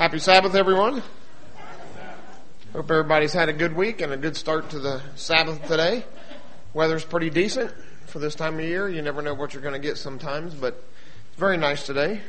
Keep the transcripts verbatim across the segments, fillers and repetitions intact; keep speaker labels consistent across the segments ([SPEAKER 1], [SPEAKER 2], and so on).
[SPEAKER 1] Happy Sabbath, everyone. Hope everybody's had a good week and a good start to the Sabbath today. Weather's pretty decent for this time of year. You never know what you're going to get sometimes, but it's very nice today.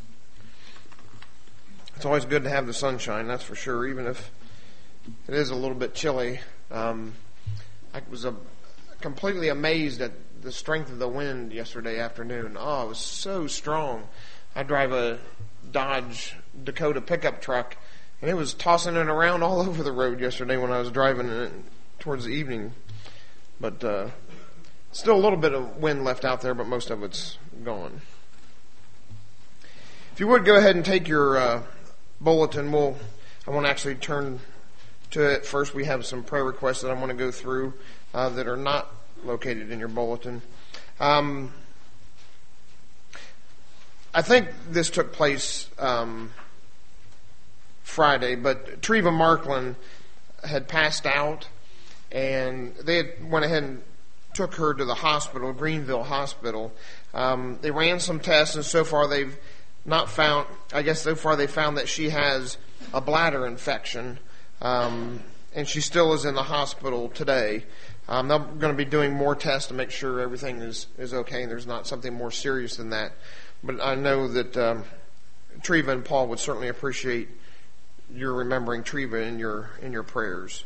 [SPEAKER 1] It's always good to have the sunshine, that's for sure, even if it is a little bit chilly. Um, I was uh, completely amazed at the strength of the wind yesterday afternoon. Oh, it was so strong. I drive a Dodge Dakota pickup truck, and it was tossing it around all over the road yesterday when I was driving it towards the evening. But uh, still a little bit of wind left out there, but most of it's gone. If you would go ahead and take your uh, bulletin, we'll, I want to actually turn to it first. We have some prayer requests that I want to go through uh, that are not located in your bulletin. Um, I think this took place um, Friday, but Treva Markland had passed out, and they had went ahead and took her to the hospital, Greenville Hospital. Um, they ran some tests, and so far they've not found, I guess so far they found that she has a bladder infection, um, and she still is in the hospital today. Um, they're going to be doing more tests to make sure everything is, is okay and there's not something more serious than that. But I know that um, Treva and Paul would certainly appreciate your remembering Treva in your in your prayers.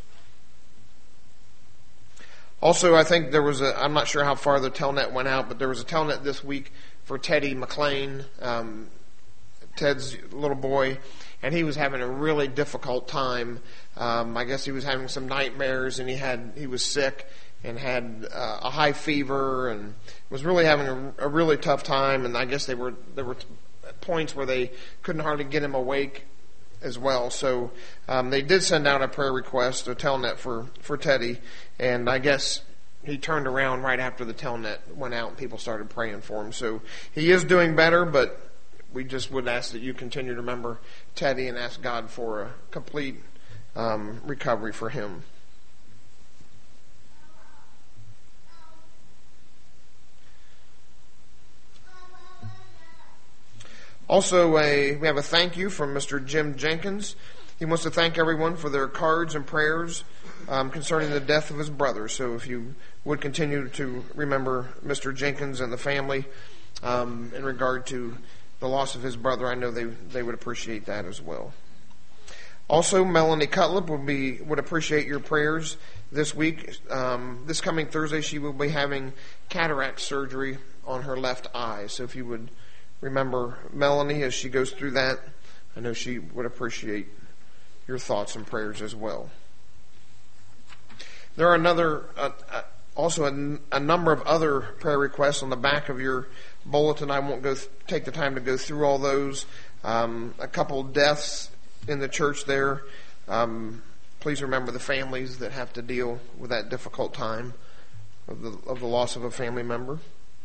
[SPEAKER 1] Also, I think there was a, I'm not sure how far the telnet went out, but there was a telnet this week for Teddy McLean, um, Ted's little boy, and he was having a really difficult time. Um, I guess he was having some nightmares, and he had he was sick and had uh, a high fever, and was really having a, a really tough time. And I guess they were there were points where they couldn't hardly get him awake as well. So um, they did send out a prayer request, a telnet for for Teddy, and I guess he turned around right after the telnet went out, and people started praying for him. So he is doing better, but we just would ask that you continue to remember Teddy and ask God for a complete um, recovery for him. Also, a, we have a thank you from Mister Jim Jenkins. He wants to thank everyone for their cards and prayers um, concerning the death of his brother. So if you would continue to remember Mister Jenkins and the family um, in regard to the loss of his brother, I know they they would appreciate that as well. Also, Melanie Cutlip would be would appreciate your prayers this week. Um, this coming Thursday, she will be having cataract surgery on her left eye. So if you would remember Melanie as she goes through that, I know she would appreciate your thoughts and prayers as well. There are another, uh, uh, also a, a number of other prayer requests on the back of your bulletin. I won't go th- take the time to go through all those. Um, a couple deaths in the church there. Um, please remember the families that have to deal with that difficult time of the, of the loss of a family member.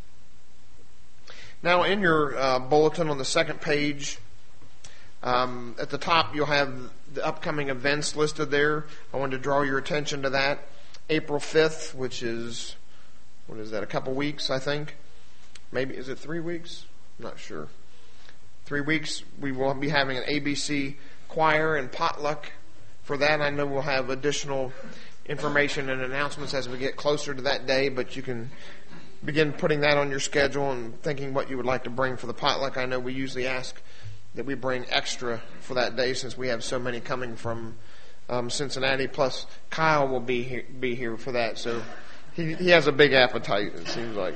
[SPEAKER 1] Now, in your uh, bulletin on the second page, um, at the top you'll have the upcoming events listed there. I wanted to draw your attention to that. April fifth, which is, what is that, a couple weeks, I think? Maybe, is it three weeks? I'm not sure. Three weeks, we will be having an A B C choir and potluck. For that, I know we'll have additional information and announcements as we get closer to that day, but you can begin putting that on your schedule and thinking what you would like to bring for the potluck. I know we usually ask that we bring extra for that day since we have so many coming from um, Cincinnati. Plus, Kyle will be here, be here for that, so he, he has a big appetite, it seems like.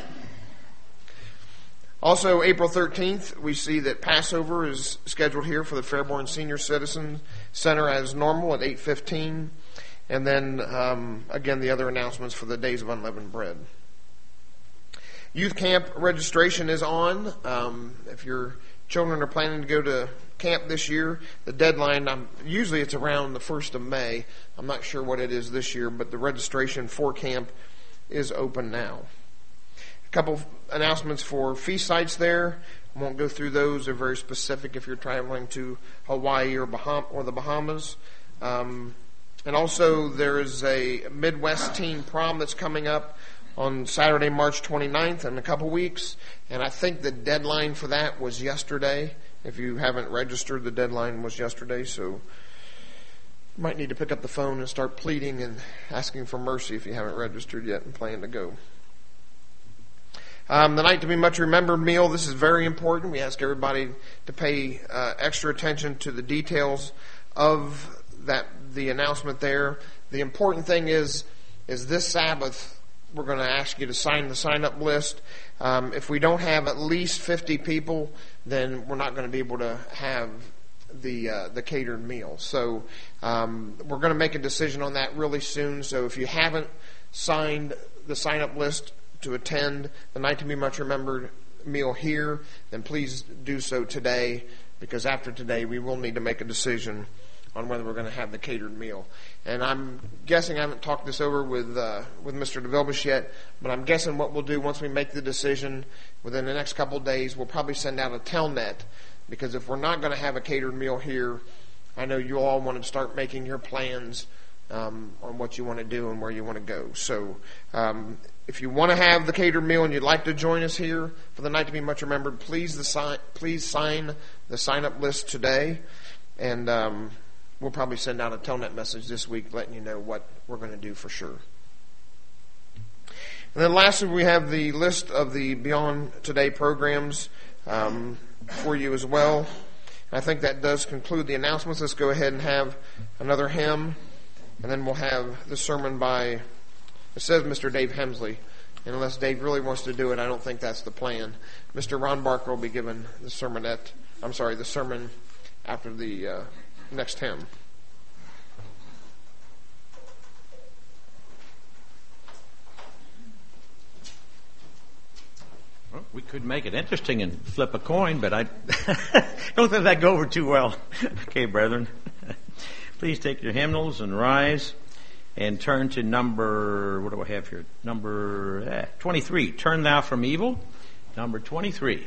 [SPEAKER 1] Also, April thirteenth, we see that Passover is scheduled here for the Fairborn Senior Citizen Center as normal at eight fifteen. And then, um, again, the other announcements for the Days of Unleavened Bread. Youth camp registration is on. Um, if your children are planning to go to camp this year, the deadline, um, usually it's around the first of May. I'm not sure what it is this year, but the registration for camp is open now. A couple announcements for feast sites there. I won't go through those. They're very specific if you're traveling to Hawaii or, Baham- or the Bahamas. Um, and also there is a Midwest Teen Prom that's coming up on Saturday, March twenty-ninth, in a couple weeks. And I think the deadline for that was yesterday. If you haven't registered, the deadline was yesterday. So you might need to pick up the phone and start pleading and asking for mercy if you haven't registered yet and plan to go. Um, the Night to Be Much Remembered meal, this is very important. We ask everybody to pay uh, extra attention to the details of that, the announcement there. The important thing is, is this Sabbath, we're going to ask you to sign the sign-up list. Um, if we don't have at least fifty people, then we're not going to be able to have the uh, the catered meal. So um, we're going to make a decision on that really soon. So if you haven't signed the sign-up list to attend the Night to Be Much Remembered meal here, then please do so today, because after today we will need to make a decision on whether we're going to have the catered meal. And I'm guessing, I haven't talked this over with uh, with Mister DeVilbish yet, but I'm guessing what we'll do once we make the decision within the next couple of days, we'll probably send out a telnet, because if we're not going to have a catered meal here, I know you all want to start making your plans um, on what you want to do and where you want to go. So um, if you want to have the catered meal and you'd like to join us here for the Night to Be Much Remembered, please the sign, please sign the sign-up list today, and um, we'll probably send out a telnet message this week letting you know what we're going to do for sure. And then lastly, we have the list of the Beyond Today programs um, for you as well. And I think that does conclude the announcements. Let's go ahead and have another hymn, and then we'll have the sermon by, it says Mister Dave Hemsley. And unless Dave really wants to do it, I don't think that's the plan. Mister Ron Barker will be given the sermonette, I'm sorry, the sermon after the uh, next hymn.
[SPEAKER 2] Well, we could make it interesting and flip a coin, but I don't think that'd go over too well. Okay, brethren. Please take your hymnals and rise and turn to number, what do I have here? Number eh, twenty-three. Turn thou from evil. Number twenty-three.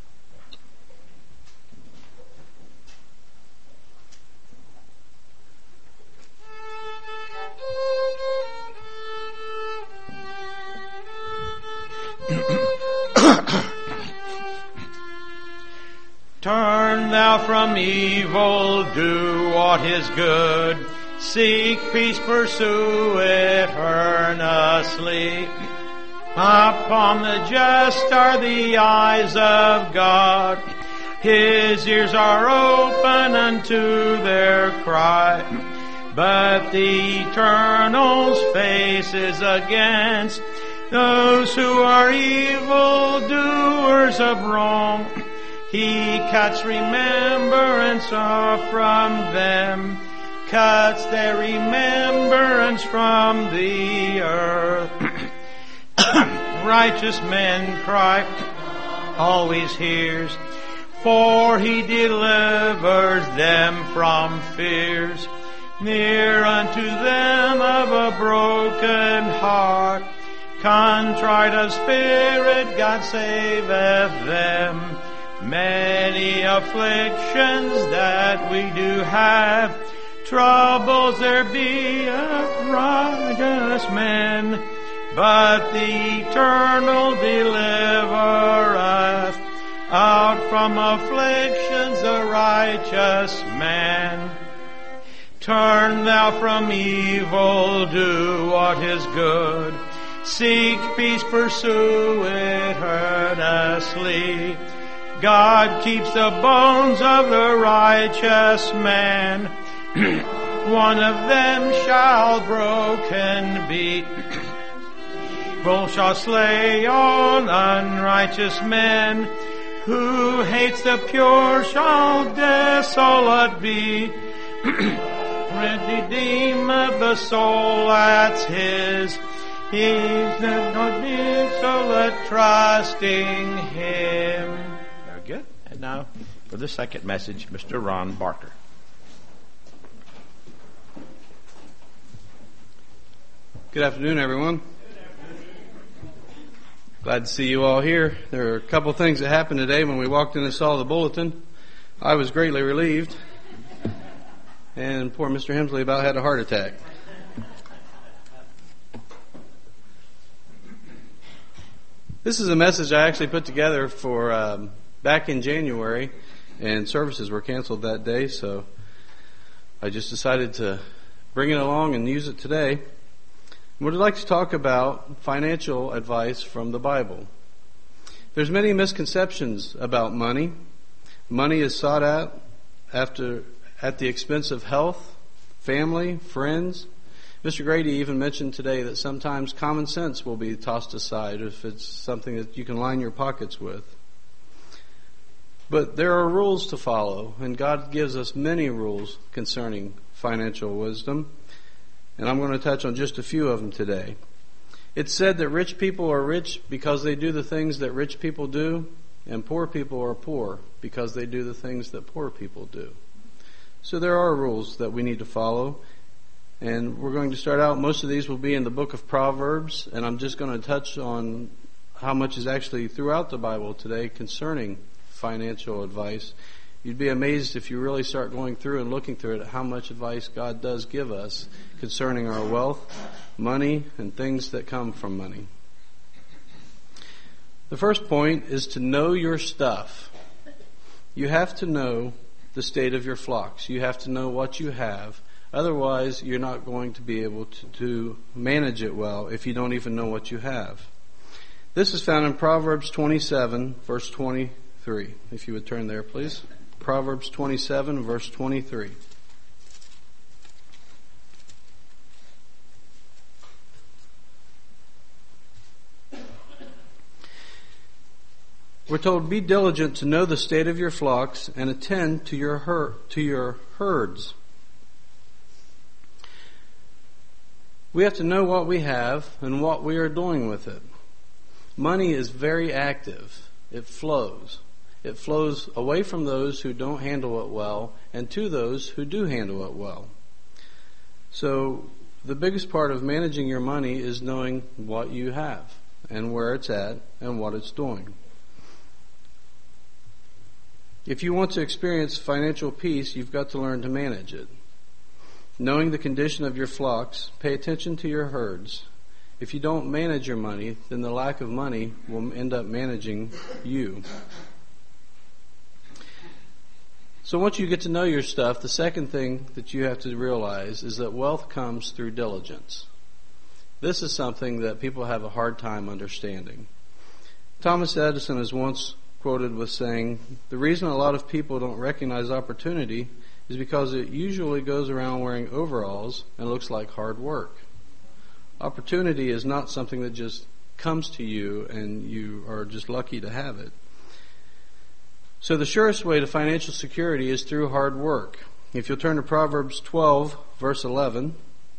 [SPEAKER 2] Turn thou from evil, do what is good. Seek peace, pursue it earnestly. Upon the just are the eyes of God. His ears are open unto their cry. But the Eternal's face is against those who are evil doers of wrong. He cuts remembrance off from them, cuts their remembrance from the earth. Righteous men cry, always hears, for he delivers them from fears. Near unto them of a broken heart, contrite of spirit, God saveth them. Many afflictions that we do have, troubles there be of righteous men, but the Eternal delivereth out from afflictions the righteous man. Turn thou from evil, do what is good. Seek peace, pursue it earnestly. God keeps the bones of the righteous man. One of them shall broken be. Both shall slay all unrighteous men. Who hates the pure shall desolate be. Redeemeth the soul that's his. He's not desolate, trusting him. Good. And now, for the second message, Mister Ron Barker.
[SPEAKER 3] Good afternoon, everyone. Glad to see you all here. There are a couple of things that happened today when we walked in and saw the bulletin. I was greatly relieved. And poor Mister Hemsley about had a heart attack. This is a message I actually put together for um, back in January, and services were canceled that day, so I just decided to bring it along and use it today. What I'd like to talk about financial advice from the Bible. There's many misconceptions about money. Money is sought out after at the expense of health, family, friends. Mister Grady even mentioned today that sometimes common sense will be tossed aside if it's something that you can line your pockets with. But there are rules to follow, and God gives us many rules concerning financial wisdom, and I'm going to touch on just a few of them today. It's said that rich people are rich because they do the things that rich people do, and poor people are poor because they do the things that poor people do. So there are rules that we need to follow, and we're going to start out. Most of these will be in the book of Proverbs, and I'm just going to touch on how much is actually throughout the Bible today concerning financial advice. You'd be amazed if you really start going through and looking through it how much advice God does give us concerning our wealth, money, and things that come from money. The first point is to know your stuff. You have to know the state of your flocks. You have to know what you have. Otherwise, you're not going to be able to, to manage it well if you don't even know what you have. This is found in Proverbs twenty-seven, verse twenty-three. If you would turn there, please. Proverbs twenty-seven, verse twenty-three. We're told, be diligent to know the state of your flocks and attend to your her- to your herds. We have to know what we have and what we are doing with it. Money is very active. It flows. It flows away from those who don't handle it well and to those who do handle it well. So the biggest part of managing your money is knowing what you have and where it's at and what it's doing. If you want to experience financial peace, you've got to learn to manage it. Knowing the condition of your flocks, pay attention to your herds. If you don't manage your money, then the lack of money will end up managing you. So once you get to know your stuff, the second thing that you have to realize is that wealth comes through diligence. This is something that people have a hard time understanding. Thomas Edison is once quoted with saying, the reason a lot of people don't recognize opportunity is because it usually goes around wearing overalls and looks like hard work. Opportunity is not something that just comes to you and you are just lucky to have it. So the surest way to financial security is through hard work. If you'll turn to Proverbs twelve, verse eleven.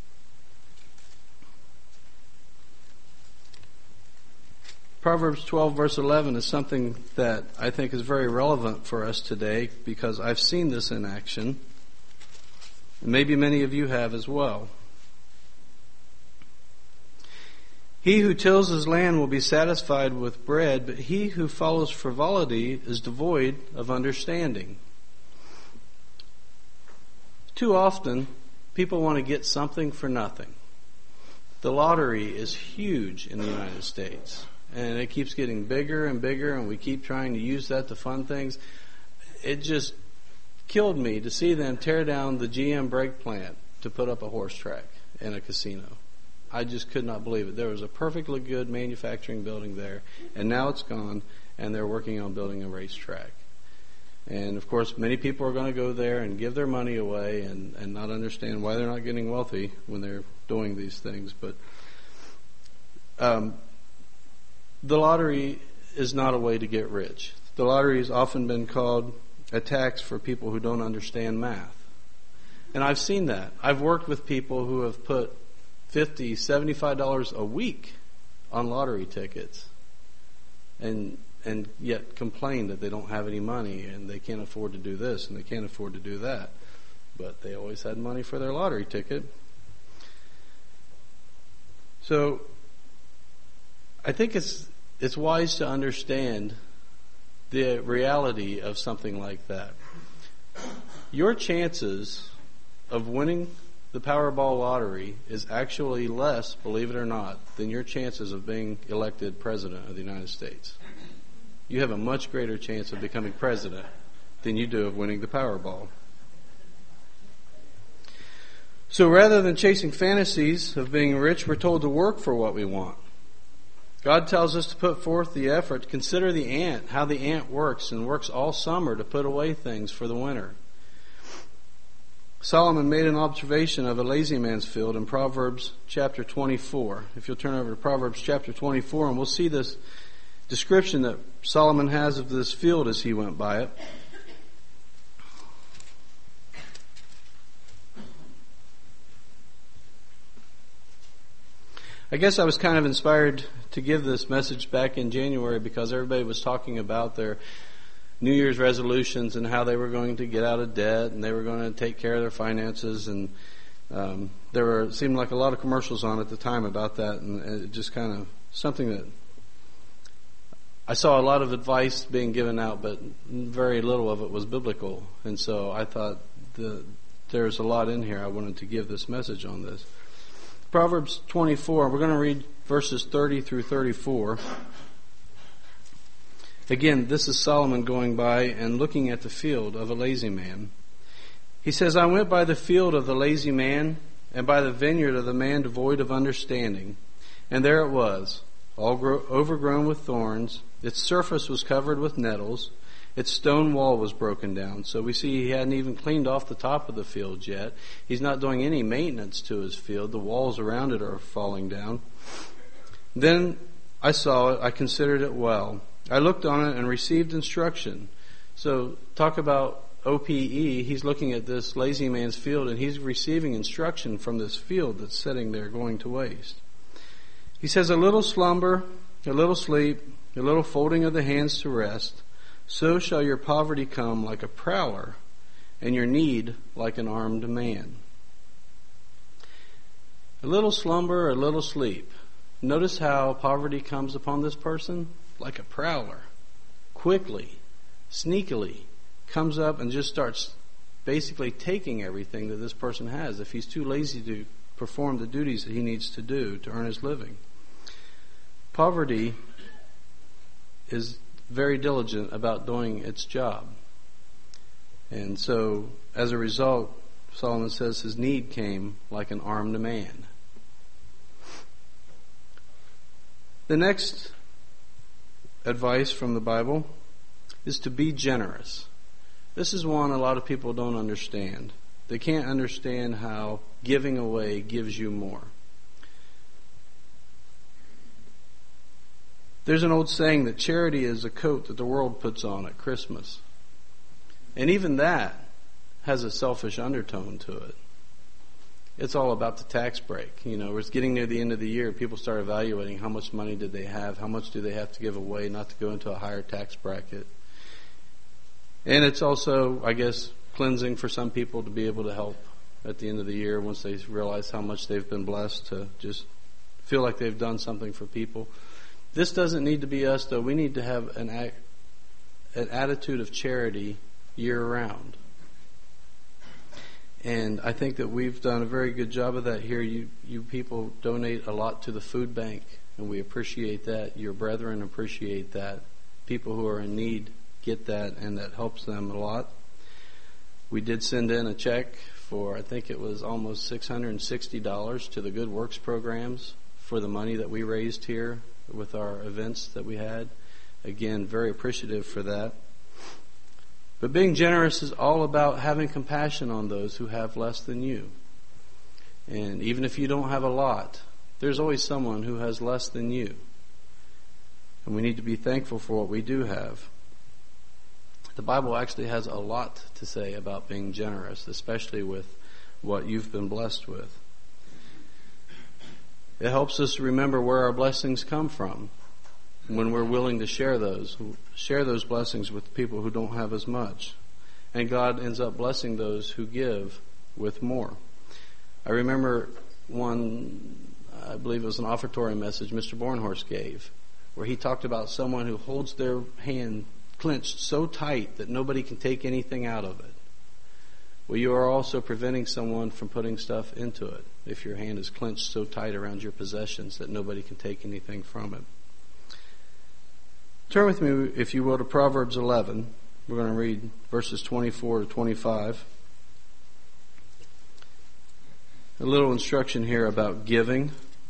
[SPEAKER 3] Proverbs twelve, verse eleven is something that I think is very relevant for us today because I've seen this in action. And maybe many of you have as well. He who tills his land will be satisfied with bread, but he who follows frivolity is devoid of understanding. Too often, people want to get something for nothing. The lottery is huge in the United States, and it keeps getting bigger and bigger, and we keep trying to use that to fund things. It just killed me to see them tear down the G M brake plant to put up a horse track and a casino. I just could not believe it. There was a perfectly good manufacturing building there, and now it's gone, and they're working on building a racetrack. And, of course, many people are going to go there and give their money away and, and not understand why they're not getting wealthy when they're doing these things. But um, the lottery is not a way to get rich. The lottery has often been called a tax for people who don't understand math. And I've seen that. I've worked with people who have put fifty dollars, seventy-five dollars a week on lottery tickets and and yet complain that they don't have any money and they can't afford to do this and they can't afford to do that. But they always had money for their lottery ticket. So I think it's it's wise to understand the reality of something like that. Your chances of winning the Powerball lottery is actually less, believe it or not, than your chances of being elected President of the United States. You have a much greater chance of becoming president than you do of winning the Powerball. So rather than chasing fantasies of being rich, we're told to work for what we want. God tells us to put forth the effort. Consider the ant, how the ant works, and works all summer to put away things for the winter. Solomon made an observation of a lazy man's field in Proverbs chapter twenty-four. If you'll turn over to Proverbs chapter twenty-four, and we'll see this description that Solomon has of this field as he went by it. I guess I was kind of inspired to give this message back in January because everybody was talking about their New Year's resolutions and how they were going to get out of debt and they were going to take care of their finances, and um, there were seemed like a lot of commercials on at the time about that, and it just kind of something that I saw a lot of advice being given out, but very little of it was biblical, and so I thought the, there's a lot in here. I wanted to give this message on this. Proverbs twenty-four, we're going to read verses thirty through thirty-four. Again, this is Solomon going by and looking at the field of a lazy man. He says, I went by the field of the lazy man and by the vineyard of the man devoid of understanding. And there it was, all grow- overgrown with thorns. Its surface was covered with nettles. Its stone wall was broken down. So we see he hadn't even cleaned off the top of the field yet. He's not doing any maintenance to his field. The walls around it are falling down. Then I saw it. I considered it well. I looked on it and received instruction. So talk about O P E. He's looking at this lazy man's field and he's receiving instruction from this field that's sitting there going to waste. He says, a little slumber, a little sleep, a little folding of the hands to rest. So shall your poverty come like a prowler, and your need like an armed man. A little slumber, a little sleep. Notice how poverty comes upon this person like a prowler. Quickly, sneakily, comes up and just starts basically taking everything that this person has if he's too lazy to perform the duties that he needs to do to earn his living. Poverty is very diligent about doing its job. And so, as a result, Solomon says his need came like an armed man. The next advice from the Bible is to be generous. This is one a lot of people don't understand. They can't understand how giving away gives you more. There's an old saying that charity is a coat that the world puts on at Christmas. And even that has a selfish undertone to it. It's all about the tax break. You know, it's getting near the end of the year. People start evaluating how much money did they have, how much do they have to give away not to go into a higher tax bracket. And it's also, I guess, cleansing for some people to be able to help at the end of the year once they realize how much they've been blessed to just feel like they've done something for people. This doesn't need to be us, though. We need to have an, act, an attitude of charity year-round. And I think that we've done a very good job of that here. You, you people donate a lot to the food bank, and we appreciate that. Your brethren appreciate that. People who are in need get that, and that helps them a lot. We did send in a check for, I think it was almost six hundred sixty dollars to the Good Works programs for the money that we raised here with our events that we had. Again, very appreciative for that. But being generous is all about having compassion on those who have less than you. And even if you don't have a lot, there's always someone who has less than you. And we need to be thankful for what we do have. The Bible actually has a lot to say about being generous, especially with what you've been blessed with. It helps us remember where our blessings come from when we're willing to share those, share those blessings with people who don't have as much. And God ends up blessing those who give with more. I remember one, I believe it was an offertory message Mister Bornhorst gave, where he talked about someone who holds their hand clenched so tight that nobody can take anything out of it. well, you are also preventing someone from putting stuff into it if your hand is clenched so tight around your possessions that nobody can take anything from it. Turn with me, if you will, to Proverbs eleven. We're going to read verses twenty-four to twenty-five. A little instruction here about giving.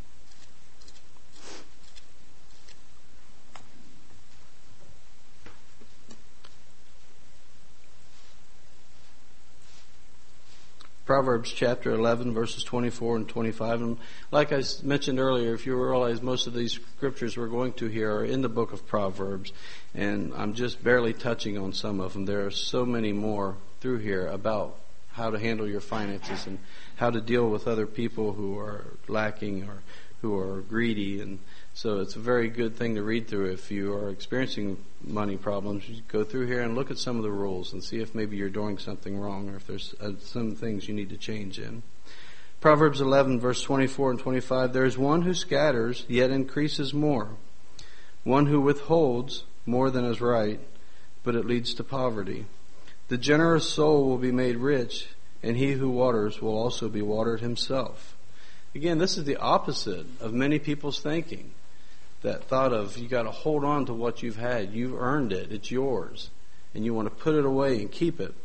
[SPEAKER 3] Proverbs chapter eleven, verses twenty-four and twenty-five. And like I mentioned earlier, if you realize most of these scriptures we're going to here are in the book of Proverbs, and I'm just barely touching on some of them. There are so many more through here about how to handle your finances and how to deal with other people who are lacking or who are greedy. And so it's a very good thing to read through if you are experiencing money problems. You go through here and look at some of the rules and see if maybe you're doing something wrong or if there's uh, some things you need to change in. Proverbs eleven, verse twenty-four and twenty-five, there is one who scatters, yet increases more. One who withholds more than is right, but it leads to poverty. The generous soul will be made rich, and he who waters will also be watered himself. Again, this is the opposite of many people's thinking. That thought of you got to hold on to what you've had. You've earned it. It's yours. And you want to put it away and keep it.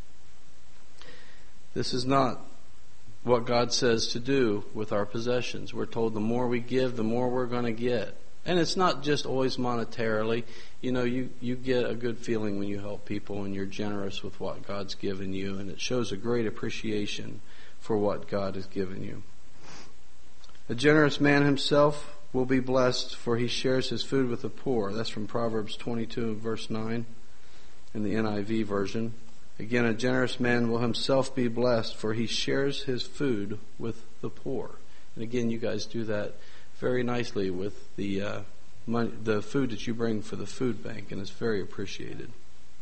[SPEAKER 3] This is not what God says to do with our possessions. We're told the more we give, the more we're going to get. And it's not just always monetarily. You know, you, you get a good feeling when you help people and you're generous with what God's given you. And it shows a great appreciation for what God has given you. A generous man himself will be blessed, for he shares his food with the poor. That's from Proverbs twenty-two, verse nine, in the N I V version. Again, a generous man will himself be blessed, for he shares his food with the poor. And again, you guys do that very nicely with the uh, money, the food that you bring for the food bank, and it's very appreciated.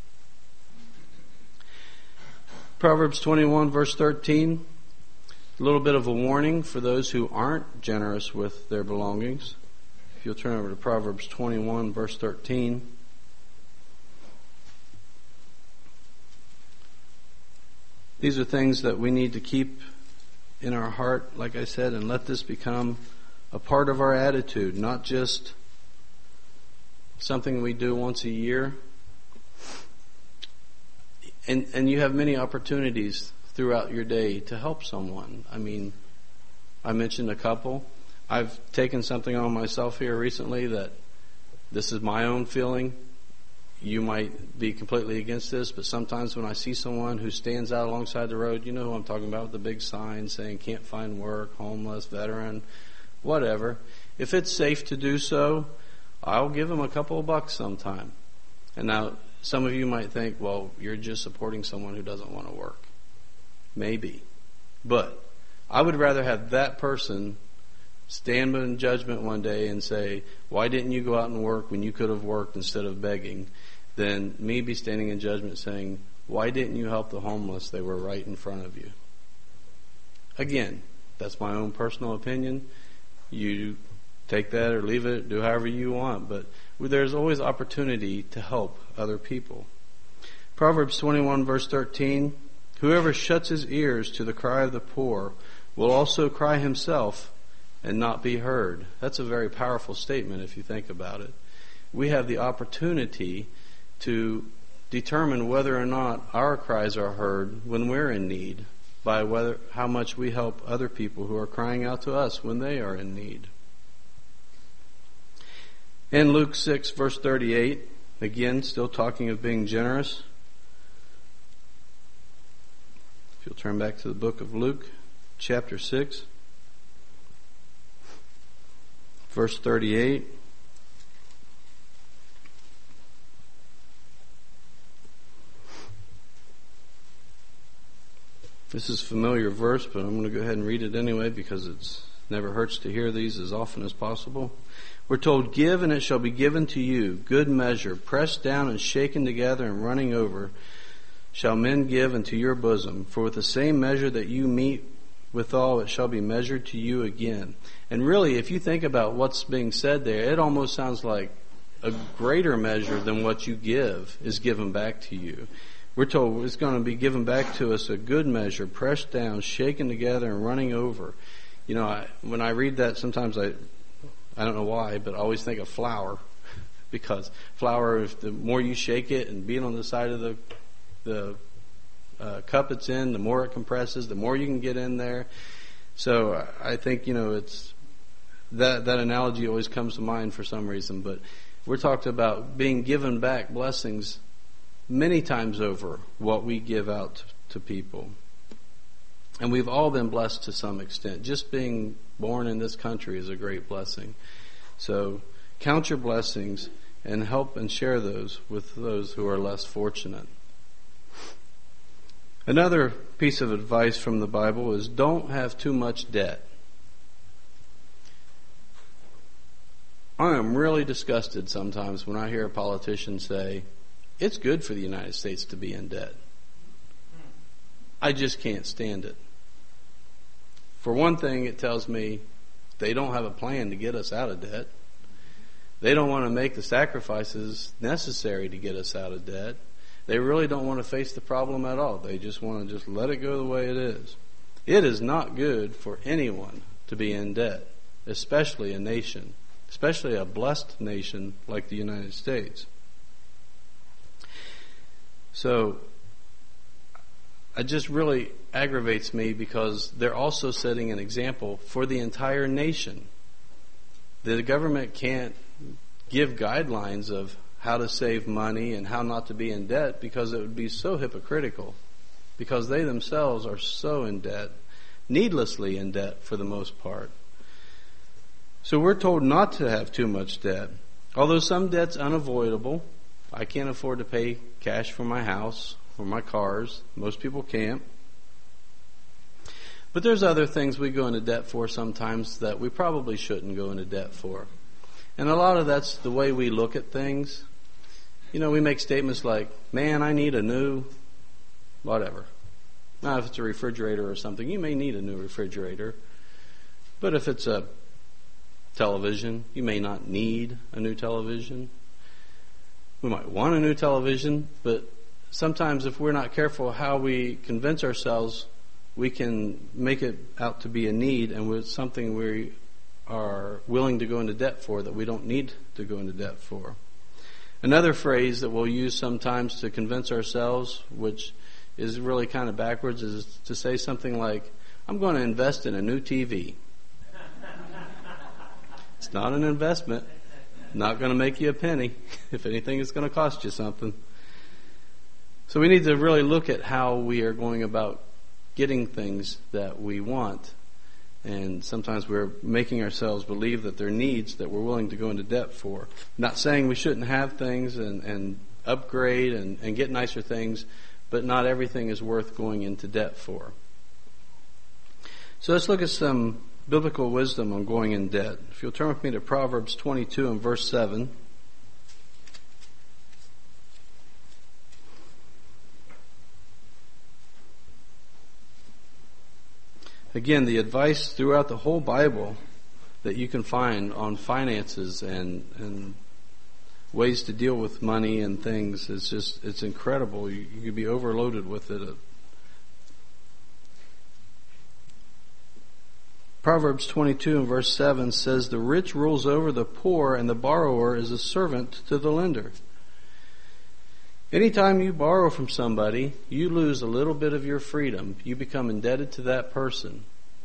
[SPEAKER 3] Proverbs twenty-one, verse thirteen. A little bit of a warning for those who aren't generous with their belongings. If you'll turn over to Proverbs twenty-one, verse thirteen. These are things that we need to keep in our heart, like I said, and let this become a part of our attitude, not just something we do once a year. And and you have many opportunities throughout your day to help someone. I mean, I mentioned a couple. I've taken something on myself here recently that this is my own feeling. You might be completely against this, but sometimes when I see someone who stands out alongside the road, you know who I'm talking about, with the big sign saying can't find work, homeless, veteran, whatever. If it's safe to do so, I'll give them a couple of bucks sometime. And now some of you might think, well, you're just supporting someone who doesn't want to work. Maybe. But I would rather have that person stand in judgment one day and say, why didn't you go out and work when you could have worked instead of begging, than me be standing in judgment saying, why didn't you help the homeless? They were right in front of you. Again, that's my own personal opinion. You take that or leave it, do however you want, but there's always opportunity to help other people. Proverbs twenty-one, verse thirteen, whoever shuts his ears to the cry of the poor will also cry himself and not be heard. That's a very powerful statement if you think about it. We have the opportunity to determine whether or not our cries are heard when we're in need by whether how much we help other people who are crying out to us when they are in need. In Luke six, verse thirty-eight, again, still talking of being generous. If you'll turn back to the book of Luke, chapter six, verse thirty-eight. This is a familiar verse, but I'm going to go ahead and read it anyway because it never hurts to hear these as often as possible. We're told, give and it shall be given to you, good measure, pressed down and shaken together and running over, shall men give into your bosom. For with the same measure that you meet withal, it shall be measured to you again. And really, if you think about what's being said there, it almost sounds like a greater measure than what you give is given back to you. We're told it's going to be given back to us a good measure, pressed down, shaken together, and running over. You know, I, when I read that, sometimes I, I don't know why, but I always think of flour, because flour, if the more you shake it and beat on the side of the the uh, cup it's in, the more it compresses, the more you can get in there. So I think, you know, it's that that analogy always comes to mind for some reason. But we're talking about being given back blessings many times over what we give out to people. And we've all been blessed to some extent. Just being born in this country is a great blessing. So count your blessings and help and share those with those who are less fortunate. Another piece of advice from the Bible is don't have too much debt. I am really disgusted sometimes when I hear a politician say, it's good for the United States to be in debt. I just can't stand it. For one thing, it tells me they don't have a plan to get us out of debt. They don't want to make the sacrifices necessary to get us out of debt. They really don't want to face the problem at all. They just want to just let it go the way it is. It is not good for anyone to be in debt, especially a nation, especially a blessed nation like the United States. So it just really aggravates me because they're also setting an example for the entire nation. The government can't give guidelines of how to save money and how not to be in debt because it would be so hypocritical, because they themselves are so in debt, needlessly in debt for the most part. So we're told not to have too much debt. Although some debt's unavoidable. I can't afford to pay cash for my house or my cars. Most people can't. But there's other things we go into debt for sometimes that we probably shouldn't go into debt for. And a lot of that's the way we look at things. You know, we make statements like, man, I need a new whatever. Now, if it's a refrigerator or something, you may need a new refrigerator. But if it's a television, you may not need a new television. We might want a new television, but sometimes if we're not careful how we convince ourselves, we can make it out to be a need and with something we are willing to go into debt for that we don't need to go into debt for. Another phrase that we'll use sometimes to convince ourselves, which is really kind of backwards, is to say something like, I'm going to invest in a new T V. It's not an investment. Not going to make you a penny. If anything, it's going to cost you something. So we need to really look at how we are going about getting things that we want. And sometimes we're making ourselves believe that they're needs that we're willing to go into debt for. Not saying we shouldn't have things and, and upgrade and, and get nicer things, but not everything is worth going into debt for. So let's look at some biblical wisdom on going in debt. If you'll turn with me to Proverbs twenty-two and verse seven. Again, the advice throughout the whole Bible that you can find on finances and, and ways to deal with money and things is just, it's incredible. You, you could be overloaded with it. Proverbs twenty-two and verse seven says, the rich rules over the poor and the borrower is a servant to the lender. Anytime you borrow from somebody, you lose a little bit of your freedom. You become indebted to that person.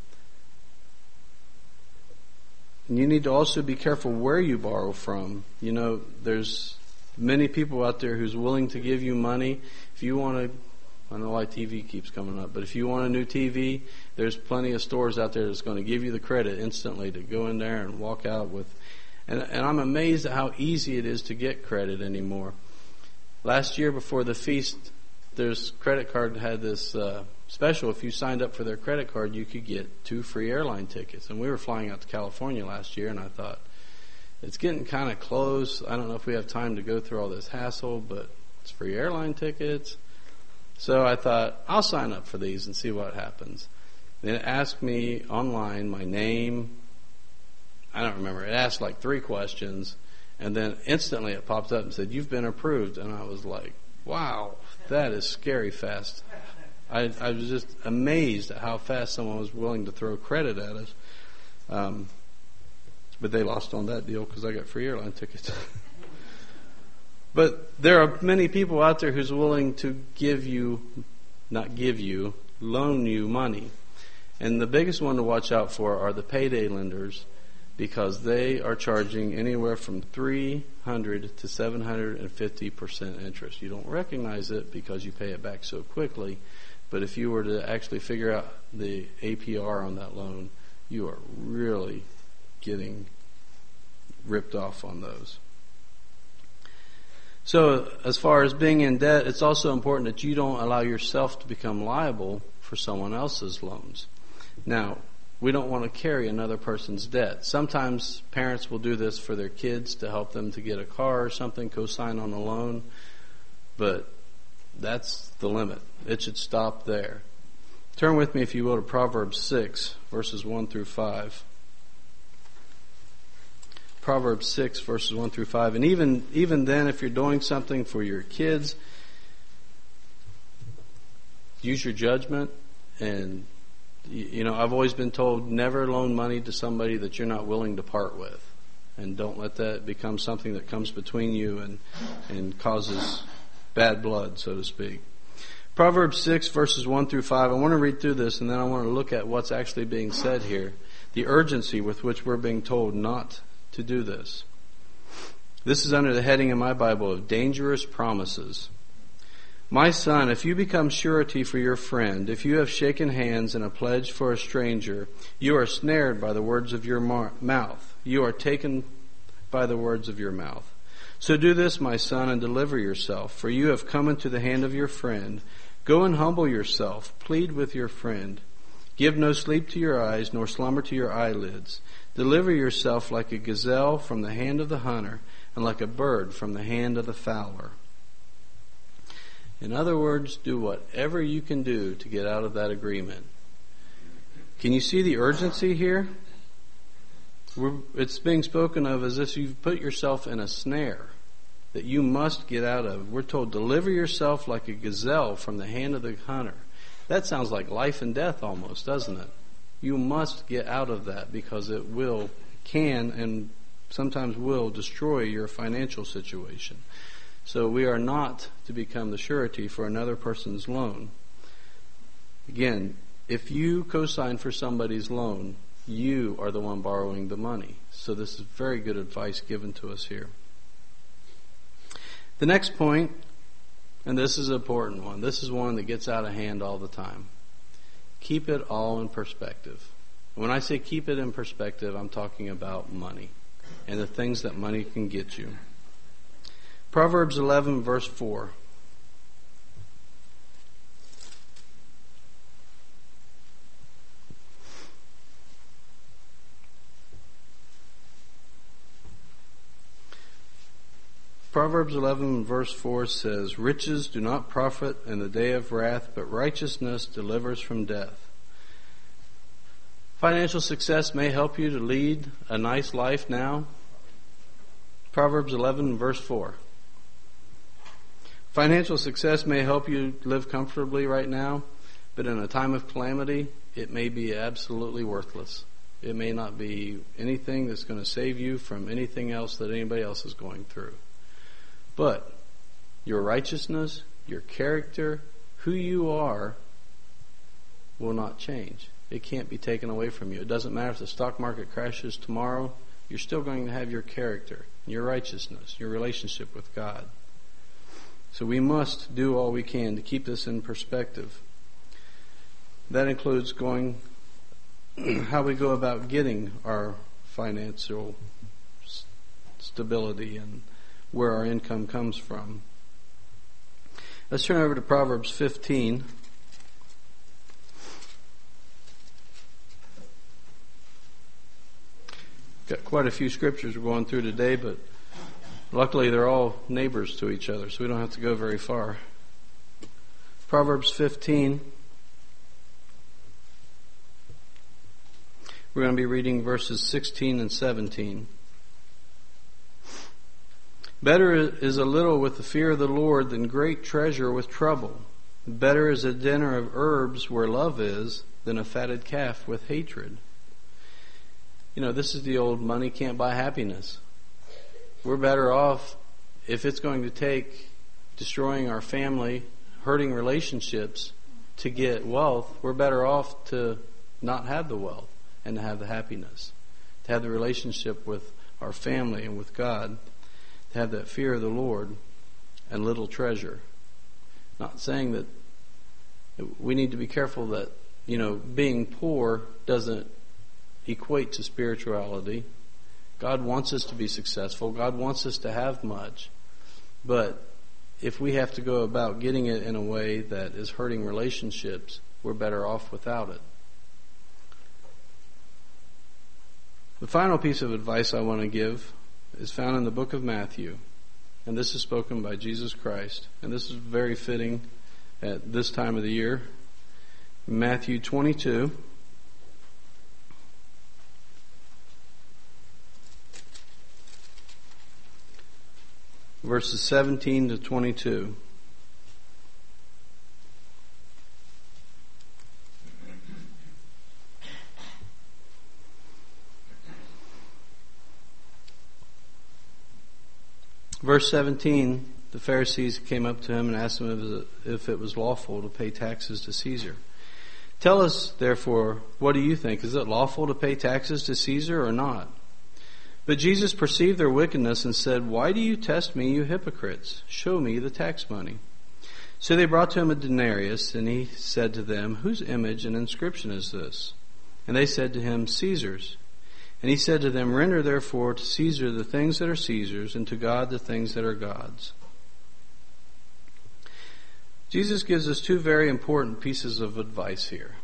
[SPEAKER 3] And you need to also be careful where you borrow from. You know, there's many people out there who's willing to give you money. If you want to, I don't know why T V keeps coming up, but if you want a new T V, there's plenty of stores out there that's going to give you the credit instantly to go in there and walk out with. And, and I'm amazed at how easy it is to get credit anymore. Last year before the feast, there's credit card had this uh, special. If you signed up for their credit card, you could get two free airline tickets. And we were flying out to California last year, and I thought, it's getting kind of close. I don't know if we have time to go through all this hassle, but it's free airline tickets. So I thought, I'll sign up for these and see what happens. Then it asked me online my name. I don't remember. It asked like three questions. And then instantly it popped up and said, you've been approved. And I was like, Wow, that is scary fast. I, I was just amazed at how fast someone was willing to throw credit at us. Um, but they lost on that deal because I got free airline tickets. But there are many people out there who's willing to give you, not give you, loan you money. And the biggest one to watch out for are the payday lenders, because they are charging anywhere from three hundred to seven hundred fifty percent interest. You don't recognize it because you pay it back so quickly, but if you were to actually figure out the A P R on that loan, you are really getting ripped off on those. So as far as being in debt, it's also important that you don't allow yourself to become liable for someone else's loans. Now, we don't want to carry another person's debt. Sometimes parents will do this for their kids to help them to get a car or something, co-sign on a loan, but that's the limit. It should stop there. Turn with me, if you will, to Proverbs six, verses one through five. Proverbs six, verses one through five. And even, even then, if you're doing something for your kids, use your judgment. And, you know, I've always been told never loan money to somebody that you're not willing to part with. And don't let that become something that comes between you and, and causes bad blood, so to speak. Proverbs six, verses one through five. I want to read through this, and then I want to look at what's actually being said here. The urgency with which we're being told not to do this. This is under the heading in my Bible of dangerous promises. My son, if you become surety for your friend, if you have shaken hands in a pledge for a stranger, you are snared by the words of your mar- mouth. You are taken by the words of your mouth. So do this, my son, and deliver yourself, for you have come into the hand of your friend. Go and humble yourself. Plead with your friend. Give no sleep to your eyes, nor slumber to your eyelids. Deliver yourself like a gazelle from the hand of the hunter, and like a bird from the hand of the fowler. In other words, do whatever you can do to get out of that agreement. Can you see the urgency here? We're, it's being spoken of as if you've put yourself in a snare that you must get out of. We're told, deliver yourself like a gazelle from the hand of the hunter. That sounds like life and death almost, doesn't it? You must get out of that because it will, can, and sometimes will destroy your financial situation. So we are not to become the surety for another person's loan. Again, if you co-sign for somebody's loan, you are the one borrowing the money. So this is very good advice given to us here. The next point, and this is an important one, this is one that gets out of hand all the time. Keep it all in perspective. When I say keep it in perspective, I'm talking about money and the things that money can get you. Proverbs eleven, verse four. Proverbs eleven, verse four says, riches do not profit in the day of wrath, but righteousness delivers from death. Financial success may help you to lead a nice life now. Proverbs eleven, verse four. Financial success may help you live comfortably right now, but in a time of calamity, it may be absolutely worthless. It may not be anything that's going to save you from anything else that anybody else is going through. But your righteousness, your character, who you are, will not change. It can't be taken away from you. It doesn't matter if the stock market crashes tomorrow, you're still going to have your character, your righteousness, your relationship with God. So we must do all we can to keep this in perspective. That includes going, how we go about getting our financial stability and where our income comes from. Let's turn over to Proverbs fifteen. Got quite a few scriptures we're going through today, but luckily they're all neighbors to each other, so we don't have to go very far. Proverbs fifteen. We're going to be reading verses sixteen and seventeen. Better is a little with the fear of the Lord than great treasure with trouble. Better is a dinner of herbs where love is than a fatted calf with hatred. You know, this is the old money can't buy happiness. We're better off, if it's going to take destroying our family, hurting relationships to get wealth, we're better off to not have the wealth and to have the happiness, to have the relationship with our family and with God, to have that fear of the Lord and little treasure. Not saying that we need to be careful that, you know, being poor doesn't equate to spirituality. God wants us to be successful. God wants us to have much. But if we have to go about getting it in a way that is hurting relationships, we're better off without it. The final piece of advice I want to give is found in the book of Matthew. And this is spoken by Jesus Christ. And this is very fitting at this time of the year. Matthew twenty-two. Verses seventeen to twenty-two. Verse seventeen, the Pharisees came up to him and asked him if it was lawful to pay taxes to Caesar. Tell us, therefore, what do you think? Is it lawful to pay taxes to Caesar or not? But Jesus perceived their wickedness and said, Why do you test me, you hypocrites? Show me the tax money. So they brought to him a denarius, and he said to them, Whose image and inscription is this? And they said to him, Caesar's. And he said to them, Render therefore to Caesar the things that are Caesar's, and to God the things that are God's. Jesus gives us two very important pieces of advice here.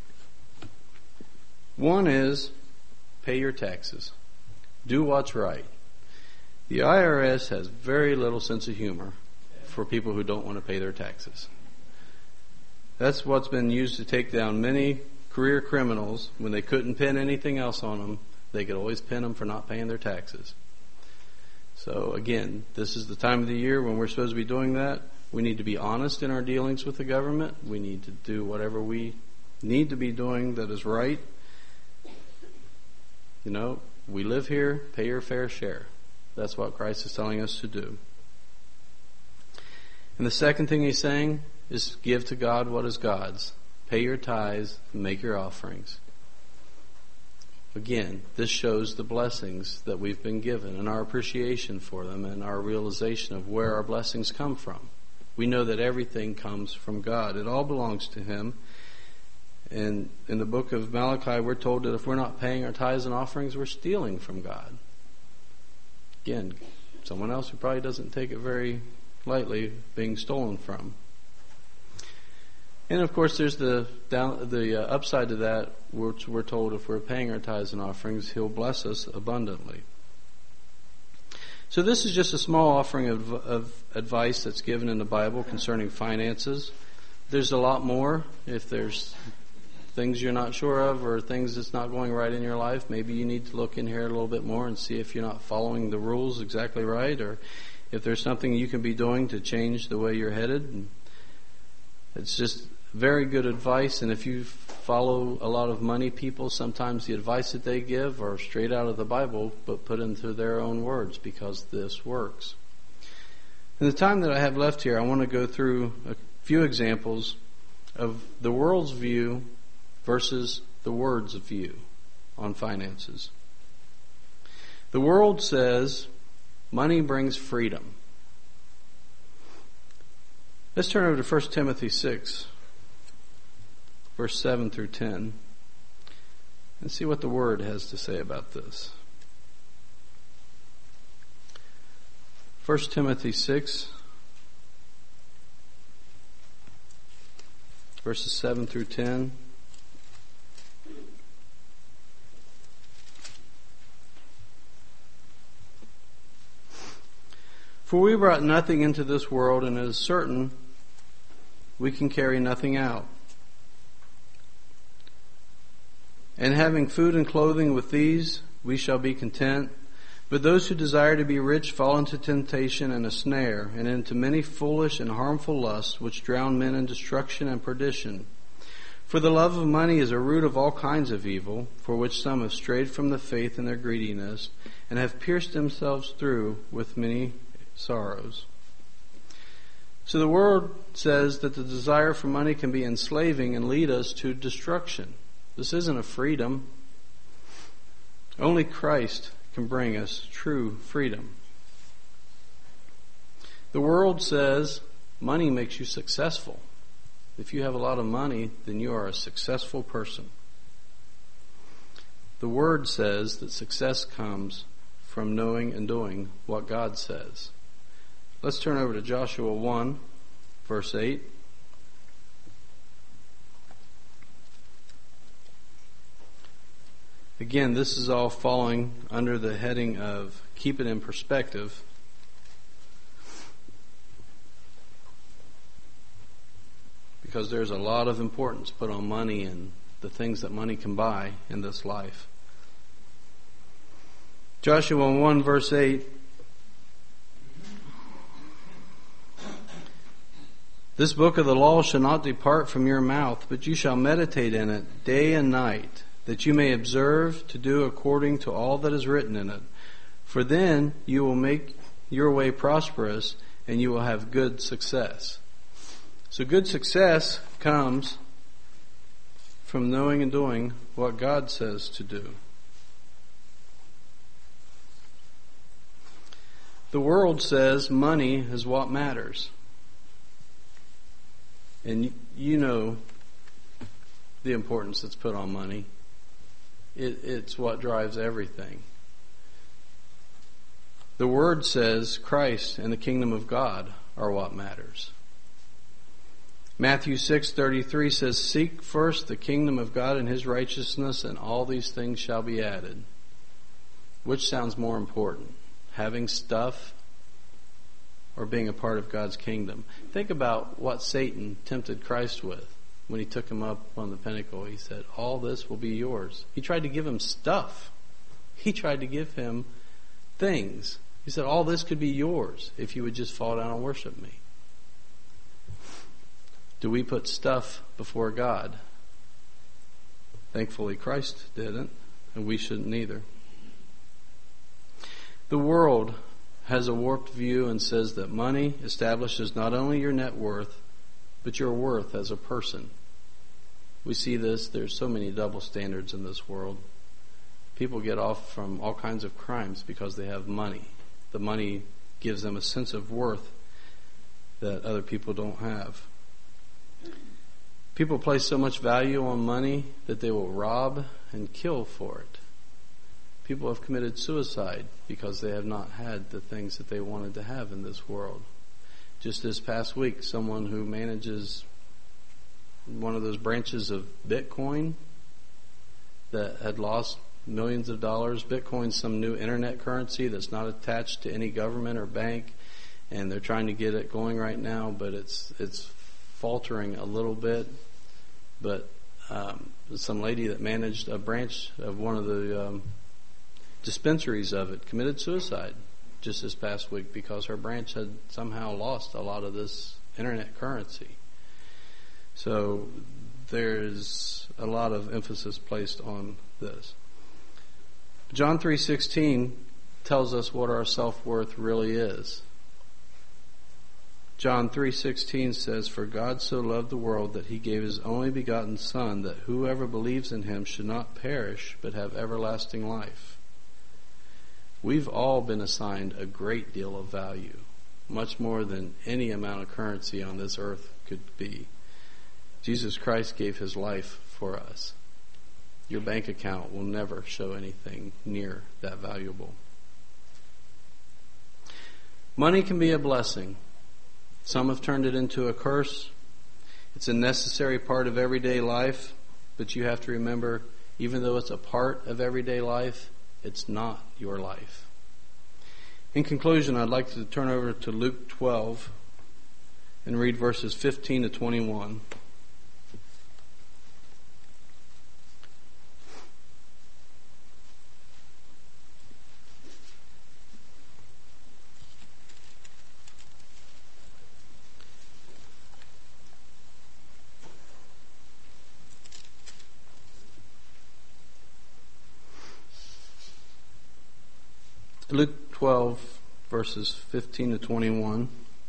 [SPEAKER 3] One is, pay your taxes. Do what's right. The I R S has very little sense of humor for people who don't want to pay their taxes. That's what's been used to take down many career criminals. When they couldn't pin anything else on them, they could always pin them for not paying their taxes. So again, this is the time of the year when we're supposed to be doing that. We need to be honest in our dealings with the government. We need to do whatever we need to be doing that is right. You know, we live here, pay your fair share. That's what Christ is telling us to do. And the second thing he's saying is give to God what is God's. Pay your tithes, make your offerings. Again, this shows the blessings that we've been given and our appreciation for them and our realization of where our blessings come from. We know that everything comes from God. It all belongs to Him. And in the book of Malachi, we're told that if we're not paying our tithes and offerings, we're stealing from God. Again, someone else who probably doesn't take it very lightly being stolen from. And of course, there's the down, the uh, upside to that, which we're told if we're paying our tithes and offerings, He'll bless us abundantly. So this is just a small offering of, of advice that's given in the Bible concerning finances. There's a lot more. If there's things you're not sure of or things that's not going right in your life, maybe you need to look in here a little bit more and see if you're not following the rules exactly right, or if there's something you can be doing to change the way you're headed. And it's just very good advice, and if you follow a lot of money people, sometimes the advice that they give are straight out of the Bible, but put into their own words because this works. In the time that I have left here, I want to go through a few examples of the world's view versus the Word's view on finances. The world says money brings freedom. Let's turn over to First Timothy six. Verse seven through ten, and see what the Word has to say about this. First Timothy six, verses seven through ten. For we brought nothing into this world, and it is certain we can carry nothing out. And having food and clothing, with these we shall be content. But those who desire to be rich fall into temptation and a snare, and into many foolish and harmful lusts, which drown men in destruction and perdition. For the love of money is a root of all kinds of evil, for which some have strayed from the faith in their greediness, and have pierced themselves through with many sorrows. So the world says that the desire for money can be enslaving and lead us to destruction. This isn't a freedom. Only Christ can bring us true freedom. The world says money makes you successful. If you have a lot of money, then you are a successful person. The Word says that success comes from knowing and doing what God says. Let's turn over to Joshua one, verse eight. Again, this is all falling under the heading of keep it in perspective. Because there's a lot of importance put on money and the things that money can buy in this life. Joshua one, verse eight. This book of the law shall not depart from your mouth, but you shall meditate in it day and night, that you may observe to do according to all that is written in it. For then you will make your way prosperous, and you will have good success. So good success comes from knowing and doing what God says to do. The world says money is what matters. And you know the importance that's put on money. It, it's what drives everything. The Word says Christ and the kingdom of God are what matters. Matthew six thirty-three says, seek first the kingdom of God and His righteousness, and all these things shall be added. Which sounds more important? Having stuff or being a part of God's kingdom? Think about what Satan tempted Christ with when he took him up on the pinnacle. He said, all this will be yours. He tried to give him stuff. He tried to give him things. He said, all this could be yours if you would just fall down and worship me. Do we put stuff before God? Thankfully, Christ didn't, and we shouldn't either. The world has a warped view and says that money establishes not only your net worth, but your worth as a person. We see this. There's so many double standards in this world. People get off from all kinds of crimes because they have money. The money gives them a sense of worth that other people don't have. People place so much value on money that they will rob and kill for it. People have committed suicide because they have not had the things that they wanted to have in this world. Just this past week, someone who manages one of those branches of Bitcoin that had lost millions of dollars. Bitcoin's some new internet currency that's not attached to any government or bank, and they're trying to get it going right now, but it's it's faltering a little bit. But um, some lady that managed a branch of one of the um, dispensaries of it committed suicide just this past week because her branch had somehow lost a lot of this internet currency. So there's a lot of emphasis placed on this. John three sixteen tells us what our self-worth really is. John three sixteen says, for God so loved the world that He gave His only begotten Son, that whoever believes in Him should not perish but have everlasting life. We've all been assigned a great deal of value, much more than any amount of currency on this earth could be. Jesus Christ gave His life for us. Your bank account will never show anything near that valuable. Money can be a blessing. Some have turned it into a curse. It's a necessary part of everyday life, but you have to remember, even though it's a part of everyday life, it's not your life. In conclusion, I'd like to turn over to Luke twelve and read verses fifteen to twenty-one. Luke twelve, verses fifteen to twenty-one.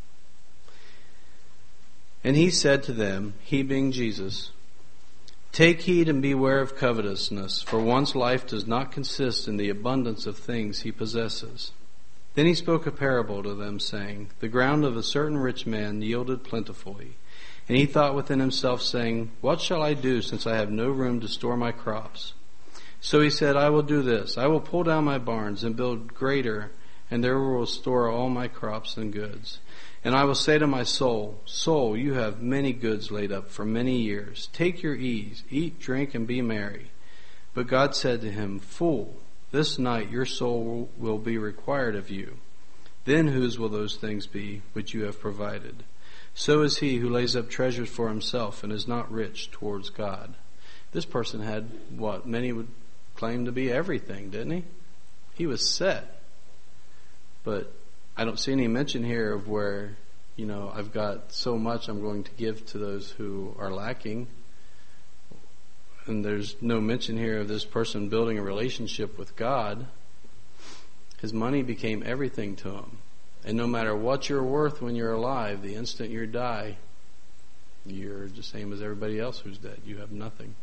[SPEAKER 3] And he said to them, he being Jesus, "Take heed and beware of covetousness, for one's life does not consist in the abundance of things he possesses." Then he spoke a parable to them, saying, "The ground of a certain rich man yielded plentifully. And he thought within himself, saying, What shall I do, since I have no room to store my crops? So he said, I will do this. I will pull down my barns and build greater, and there will store all my crops and goods. And I will say to my soul, Soul, you have many goods laid up for many years. Take your ease, eat, drink, and be merry. But God said to him, Fool, this night your soul will be required of you. Then whose will those things be which you have provided? So is he who lays up treasures for himself and is not rich towards God." This person had what many would claim to be everything, didn't he? He was set. But I don't see any mention here of where, you know, I've got so much I'm going to give to those who are lacking. And there's no mention here of this person building a relationship with God. His money became everything to him. And no matter what you're worth when you're alive, the instant you die, you're the same as everybody else who's dead. You have nothing.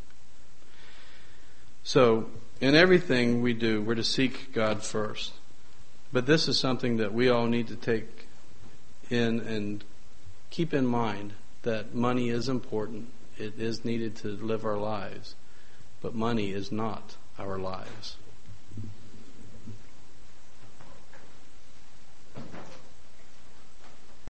[SPEAKER 3] So, in everything we do, we're to seek God first. But this is something that we all need to take in and keep in mind, that money is important. It is needed to live our lives. But money is not our lives.